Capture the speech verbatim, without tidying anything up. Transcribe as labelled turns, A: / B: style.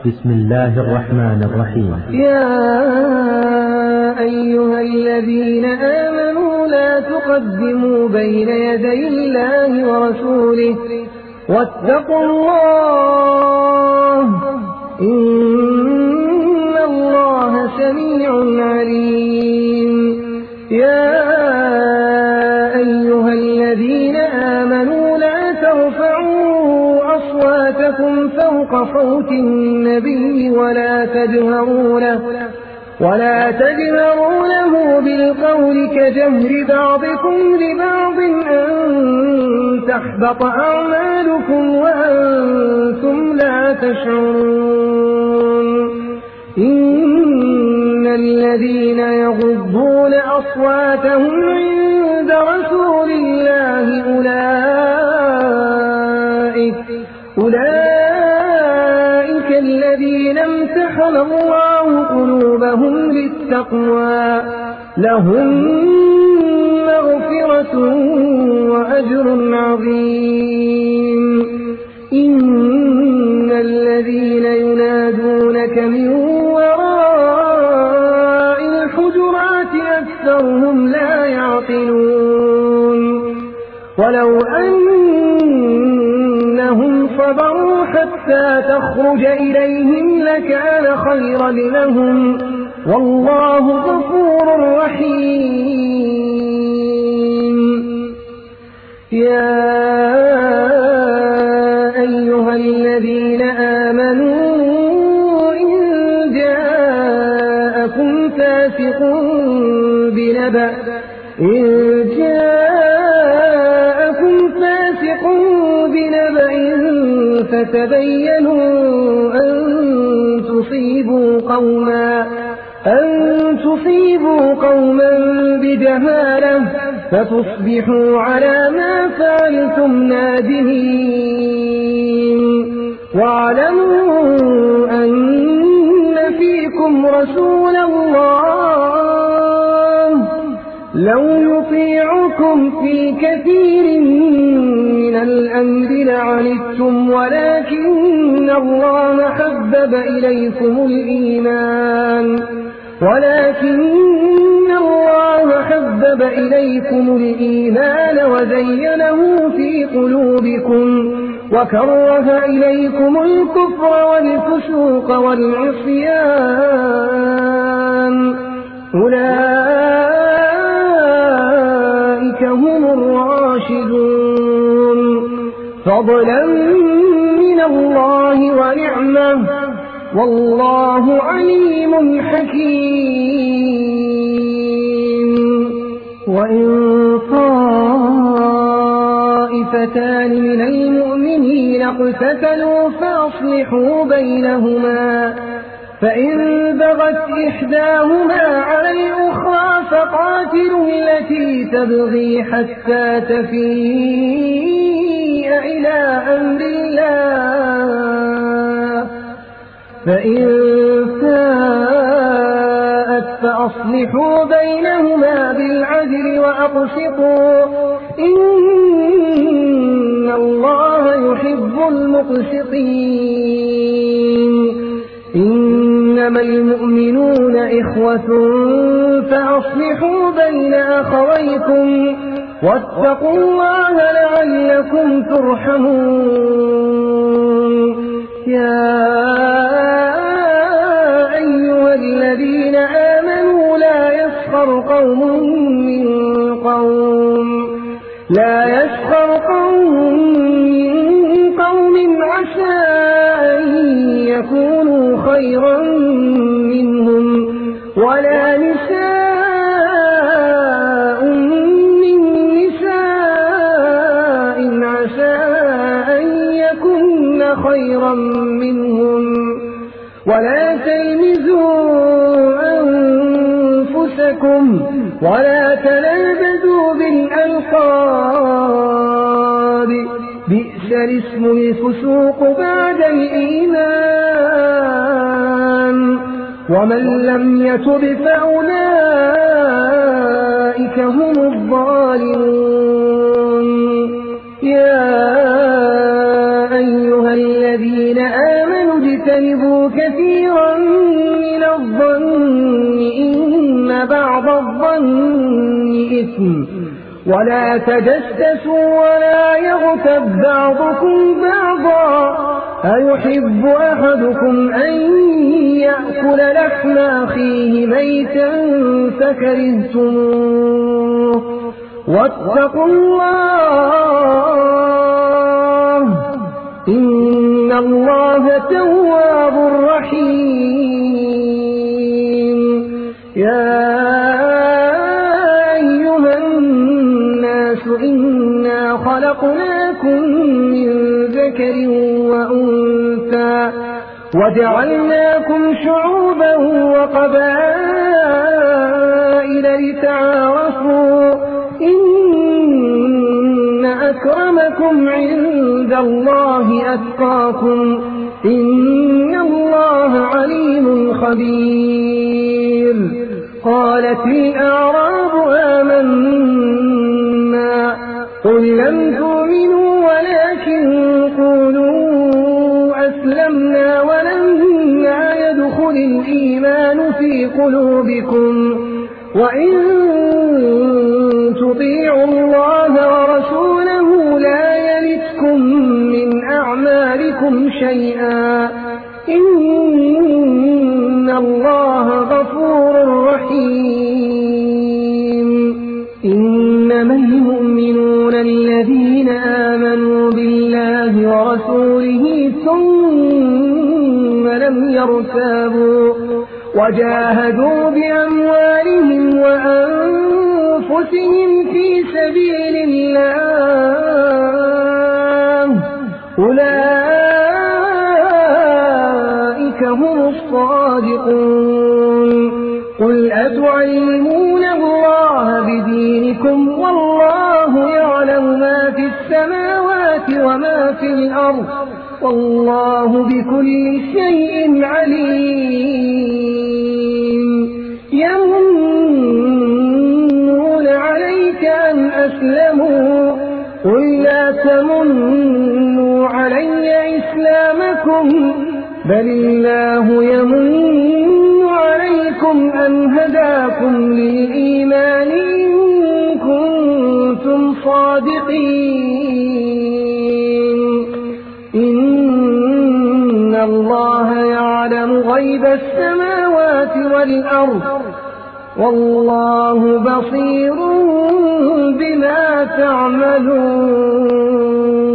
A: بسم الله الرحمن الرحيم.
B: يا أيها الذين آمنوا لا تقدموا بين يدي الله ورسوله واتقوا الله إن الله سميع عليم. يا أيها الذين آمنوا لا ترفعوا أصواتكم فوق صوت النبي ولا تجهروا له ولا تجهروا له بالقول كجهر بعضكم لبعض أن تحبط أعمالكم وأنتم لا تشعرون. إن الذين يغضون أصواتهم عند رسول الله أولئك أولئك الذين امتحن الله قلوبهم للتقوى لهم مغفرة وأجر عظيم. إن الذين ينادونك من وراء الحجرات أكثرهم لا يعقلون. ولو أنهم صبروا حتى تخرج إليهم لكان خيرا لهم والله غفور رحيم. يا أيها الذين آمنوا إن جاءكم فاسق بنبأ إن جاءكم فاسق بنبأ فتبينوا أن تصيبوا قوما أن تصيبوا قوما بجهالة فتصبحوا على ما فعلتم نادمين. واعلموا أن فيكم رسول الله لو يطيعكم في كثير من الأمر لعنتم ولكن الله حبب إليكم الإيمان ولكن الله حبب إليكم الإيمان وزينه في قلوبكم وكره إليكم الكفر والفسوق والعصيان أولئك هم الراشدون فضلا من الله ونعمة والله عليم حكيم. وإن طائفتان من المؤمنين اقتتلوا فأصلحوا بينهما فإن بغت إحداهما على الأخرى فقاتلوا التي تبغي حتى تفيء إلى أمر الله فإن فاءت فأصلحوا بينهما بالعدل وأقسطوا إن الله يحب المقسطين. إنما المؤمنون إخوة فأصلحوا بين أخويكم واتقوا الله لعلكم ترحمون. يا أيها الذين آمنوا لا يسخر قوم من قوم لا يسخر قوم من قوم عسى أن يكونوا خيرا منهم ولا نساء من نساء عسى أن يكن خيرا منهم ولا تلمزوا أنفسكم ولا تنابذوا بالألقاب بئس الاسم الفسوق بعد الإيمان ومن لم يتب فأولئك هم الظالمون. يا أيها الذين آمنوا واجتنبوا كثيرا من الظن إن بعض الظن إثم ولا تجسسوا ولا يغتب بعضكم بعضا أيحب أحدكم أن يأكل لحم أخيه ميتا فكرهتموه واتقوا الله إن الله تواب رحيم. يا أيها الناس إنا خلقناكم من ذكر وأنثى وجعلناكم شعوبا وقبائل لتعارفوا إن أكرمكم عند الله أتقاكم إن الله عليم خبير. قالت الأعراب آمنا قل لم تؤمنوا ولكن قولوا أسلمنا ولما يدخل الإيمان في قلوبكم وإن تطيعوا الله ورسوله لا يلتكم من أعمالكم شيئا إن الله غفور رحيم. إنما المؤمنون الذين آمنوا بالله ورسوله ثم لم يرتابوا وجاهدوا بأموالهم وأنفسهم في سبيل الله أولئك هم الصادقون. قل أتعلمون الله بدينكم والله يعلم ما في السماوات وما في الأرض والله بكل شيء عليم. يمنون عليك أن أسلموا قل لا تمنوا علي إسلامكم بل الله يمن عليكم أن هداكم للإيمان إن كنتم صادقين. إن الله يعلم غيب السماوات والأرض والله بصير بما تعملون.